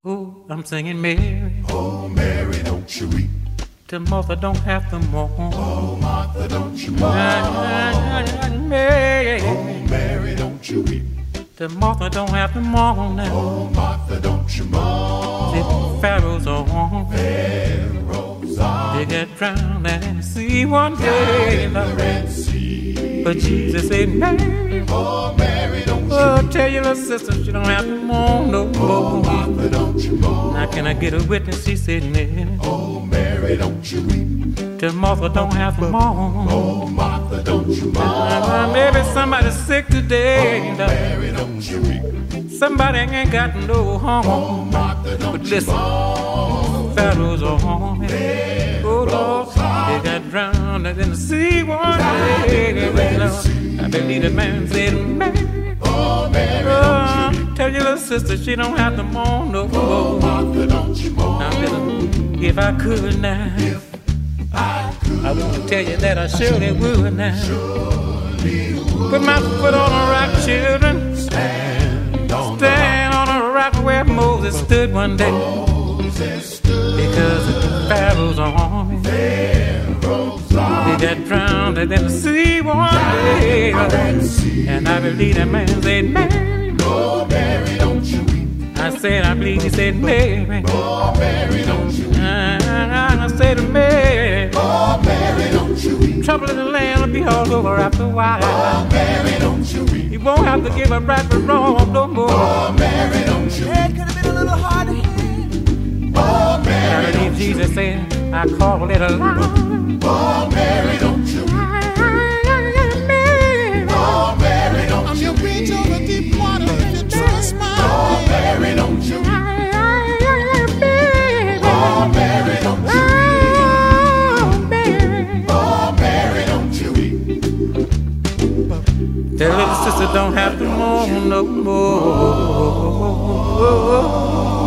Oh, I'm singing Mary. Oh, Mary, don't you weep. Till Martha don't have to mourn. Oh, Martha, don't you mourn. Mary. Oh, Mary, don't you weep. Till Martha don't have to mourn now. Oh, Martha, don't you mourn. The Pharaoh's on. Pharaoh's on. They get drowned in the sea one day. In the Red Sea. But Jesus said, Mary. Oh, Mary, don't you Oh, weep. tell your little sister she don't have to mourn no Oh, more. Martha, don't you mourn. Now can I get a witness? She said, Mary. Oh, Mary, don't you weep. Till Martha don't have to mourn. Oh, Martha, don't you mourn. Maybe somebody's sick today. Oh, Mary, don't you weep. Somebody ain't got no home. Oh, Martha, don't But you listen, mourn. Pharaoh's on. Oh, Lord, they got drowned in the sea one day. I believe the man said, Mary. Oh, Mary, don't you weep. Tell your little sister she don't have to mourn no Oh, more. Martha, don't you mourn. Now, listen, if I could now, If I could, I want to tell you that I surely would now. surely would Put my foot on a rock, children. stand on the Stand on a rock where Moses stood one day. Moses stood. Because Pharaoh's army, Pharaoh's army. they got drowned in the sea one day. And I believe that man said, Mary. Oh, Mary, don't you weep. I said, I believe he said, Mary. Oh, Mary, don't you weep. I said, Mary. Oh, Mary, don't you weep. Trouble in the land will be all over after a while. Oh, Mary, don't you weep. You won't have to give up right for wrong no more. Oh, Mary, don't you weep. It could have been a little hard to hear. Oh, I Mary, believe don't you Jesus said, I call it a lie. Oh, Mary, don't you weep. Oh, Mary, don't you weep. Reach over deep water and you trust my Oh, Mary, don't you weep. Oh, Mary, don't you weep. Oh, Mary, don't you weep. Tell little sister don't have to mourn no more.